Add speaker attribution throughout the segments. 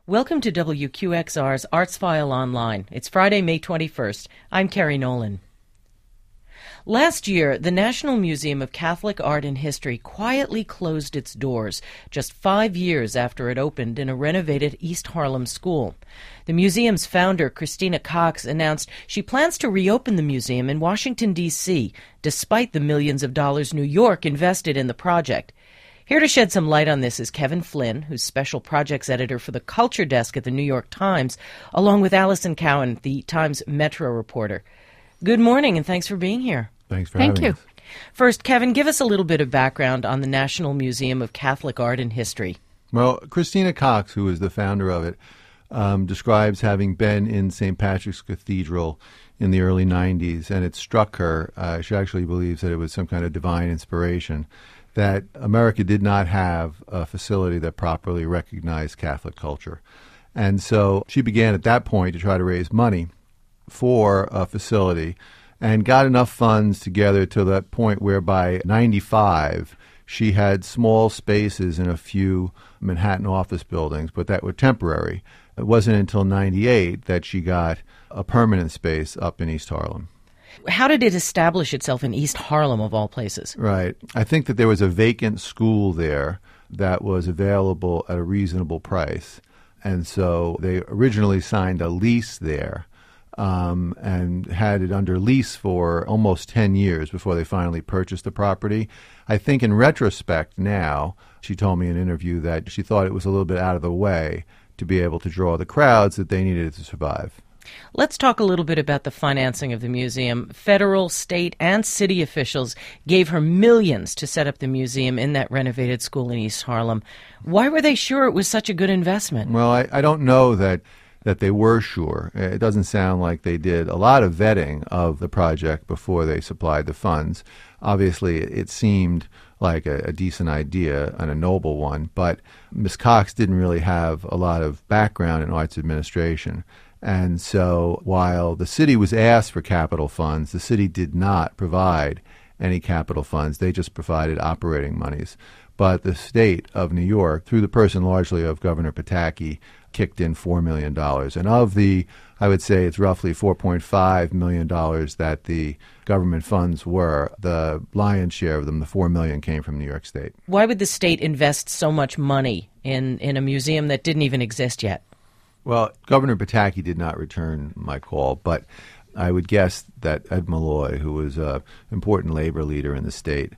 Speaker 1: Welcome to WQXR's Arts File Online. It's Friday, May 21st. I'm Carrie Nolan. Last year, the National Museum of Catholic Art and History quietly closed its doors, just 5 years after it opened in a renovated East Harlem school. The museum's founder, Christina Cox, announced she plans to reopen the museum in Washington, D.C., despite the millions of dollars New York invested in the project. Here to shed some light on this is Kevin Flynn, who's special projects editor for the Culture Desk at the New York Times, along with Allison Cowan, the Times Metro reporter. Good morning, and thanks for being here.
Speaker 2: Thanks for having us.
Speaker 1: First, Kevin, give us a little bit of background on the National Museum of Catholic Art and History.
Speaker 2: Well, Christina Cox, who is the founder of it, describes having been in St. Patrick's Cathedral in the early 90s, and it struck her. She actually believes that it was some kind of divine inspiration, that America did not have a facility that properly recognized Catholic culture. And so she began at that point to try to raise money for a facility and got enough funds together to that point where by 95 she had small spaces in a few Manhattan office buildings, but that were temporary. It wasn't until 98 that she got a permanent space up in East Harlem.
Speaker 1: How did it establish itself in East Harlem, of all places?
Speaker 2: Right. I think that there was a vacant school there that was available at a reasonable price. And so they originally signed a lease there and had it under lease for almost 10 years before they finally purchased the property. I think in retrospect now, she told me in an interview that she thought it was a little bit out of the way to be able to draw the crowds that they needed to survive.
Speaker 1: Let's talk a little bit about the financing of the museum. Federal, state, and city officials gave her millions to set up the museum in that renovated school in East Harlem. Why were they sure it was such a good investment?
Speaker 2: Well, I don't know that they were sure. It doesn't sound like they did a lot of vetting of the project before they supplied the funds. Obviously, it seemed like a decent idea and a noble one, but Ms. Cox didn't really have a lot of background in arts administration. And so while the city was asked for capital funds, the city did not provide any capital funds. They just provided operating monies. But the state of New York, through the person largely of Governor Pataki, kicked in $4 million. And of the, I would say it's roughly $4.5 million that the government funds were, the lion's share of them, the $4 million, came from New York State.
Speaker 1: Why would the state invest so much money in a museum that didn't even exist yet?
Speaker 2: Well, Governor Pataki did not return my call, but I would guess that Ed Malloy, who was an important labor leader in the state,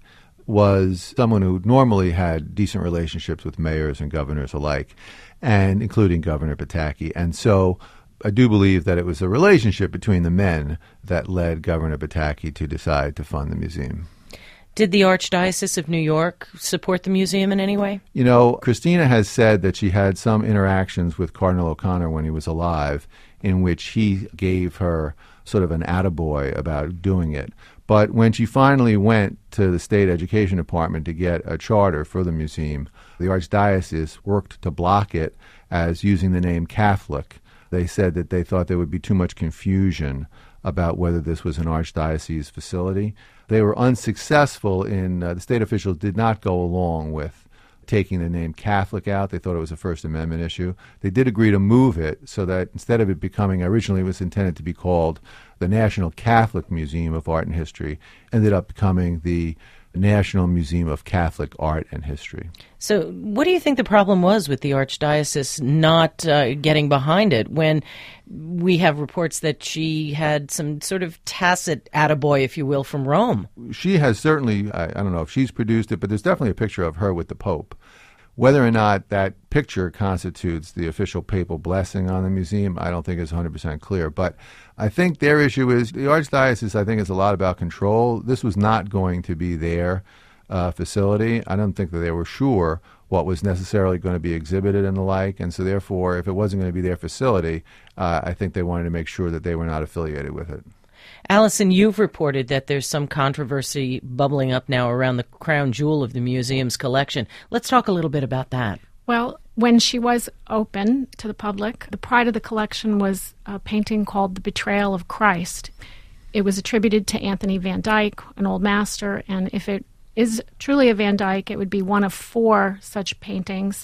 Speaker 2: was someone who normally had decent relationships with mayors and governors alike, and including Governor Pataki. And so I do believe that it was a relationship between the men that led Governor Pataki to decide to fund the museum.
Speaker 1: Did the Archdiocese of New York support the museum in any way?
Speaker 2: You know, Christina has said that she had some interactions with Cardinal O'Connor when he was alive, in which he gave her sort of an attaboy about doing it. But when she finally went to the state education department to get a charter for the museum, the Archdiocese worked to block it as using the name Catholic. They said that they thought there would be too much confusion about whether this was an Archdiocese facility. They were unsuccessful in, the state officials did not go along with taking the name Catholic out. They thought it was a First Amendment issue. They did agree to move it so that instead of it becoming, originally it was intended to be called the National Catholic Museum of Art and History, ended up becoming the National Museum of Catholic Art and History.
Speaker 1: So what do you think the problem was with the Archdiocese not getting behind it when we have reports that she had some sort of tacit attaboy, if you will, from Rome?
Speaker 2: She has certainly, I don't know if she's produced it, but there's definitely a picture of her with the Pope. Whether or not that picture constitutes the official papal blessing on the museum, I don't think is 100% clear. But I think their issue is, the Archdiocese, I think, is a lot about control. This was not going to be their facility. I don't think that they were sure what was necessarily going to be exhibited and the like. And so therefore, if it wasn't going to be their facility, I think they wanted to make sure that they were not affiliated with it.
Speaker 1: Allison, you've reported that there's some controversy bubbling up now around the crown jewel of the museum's collection. Let's talk a little bit about that.
Speaker 3: Well, when she was open to the public, the pride of the collection was a painting called The Betrayal of Christ. It was attributed to Anthony Van Dyck, an old master, and if it is truly a Van Dyck, it would be one of 4 such paintings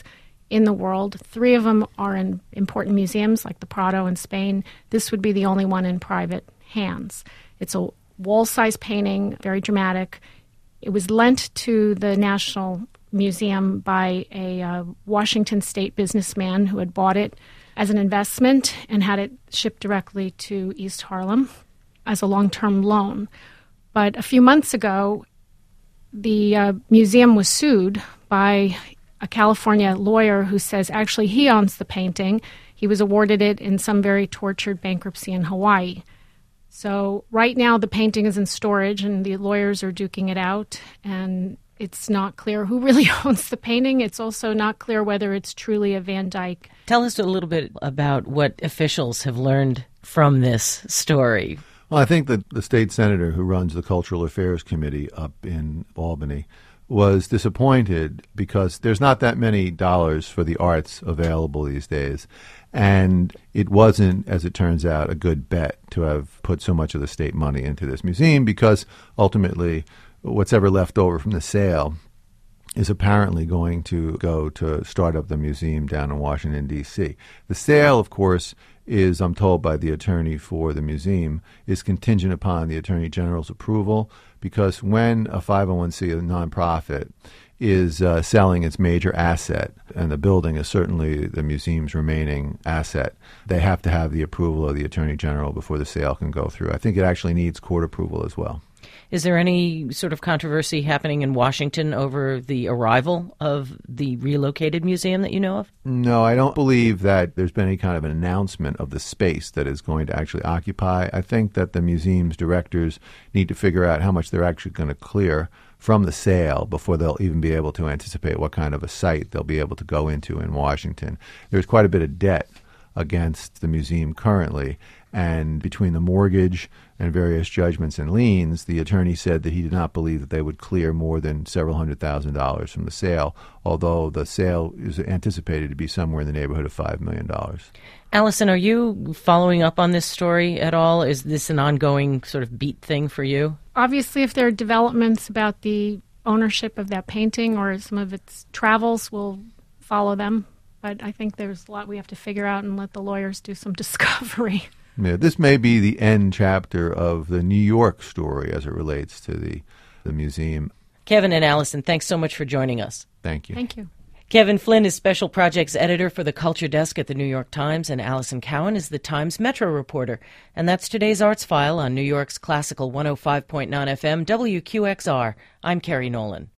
Speaker 3: in the world. 3 of them are in important museums like the Prado in Spain. This would be the only one in private hands. It's a wall-size painting, very dramatic. It was lent to the National Museum by a Washington State businessman who had bought it as an investment and had it shipped directly to East Harlem as a long-term loan. But a few months ago, the museum was sued by a California lawyer who says actually he owns the painting. He was awarded it in some very tortured bankruptcy in Hawaii. So right now the painting is in storage and the lawyers are duking it out, and it's not clear who really owns the painting. It's also not clear whether it's truly a Van Dyck.
Speaker 1: Tell us a little bit about what officials have learned from this story.
Speaker 2: Well, I think that the state senator who runs the Cultural Affairs Committee up in Albany was disappointed because there's not that many dollars for the arts available these days. And it wasn't, as it turns out, a good bet to have put so much of the state money into this museum because ultimately what's ever left over from the sale is apparently going to go to start up the museum down in Washington, D.C. The sale, of course, is, I'm told by the attorney for the museum, is contingent upon the Attorney General's approval, because when a 501c, a nonprofit, is selling its major asset, and the building is certainly the museum's remaining asset, they have to have the approval of the Attorney General before the sale can go through. I think it actually needs court approval as well.
Speaker 1: Is there any sort of controversy happening in Washington over the arrival of the relocated museum that you know of?
Speaker 2: No, I don't believe that there's been any kind of an announcement of the space that is going to actually occupy. I think that the museum's directors need to figure out how much they're actually going to clear from the sale before they'll even be able to anticipate what kind of a site they'll be able to go into in Washington. There's quite a bit of debt against the museum currently, and between the mortgage and various judgments and liens, the attorney said that he did not believe that they would clear more than several $100,000 from the sale, although the sale is anticipated to be somewhere in the neighborhood of $5 million.
Speaker 1: Allison, are you following up on this story at all? Is this an ongoing sort of beat thing for you?
Speaker 3: Obviously, if there are developments about the ownership of that painting or some of its travels, we'll follow them. But I think there's a lot we have to figure out and let the lawyers do some discovery.
Speaker 2: Yeah, this may be the end chapter of the New York story as it relates to the museum.
Speaker 1: Kevin and Allison, thanks so much for joining us.
Speaker 2: Thank you.
Speaker 3: Thank you.
Speaker 1: Kevin Flynn is Special Projects Editor for the Culture Desk at the New York Times, and Allison Cowan is the Times Metro reporter. And that's today's Arts File on New York's Classical 105.9 FM WQXR. I'm Carrie Nolan.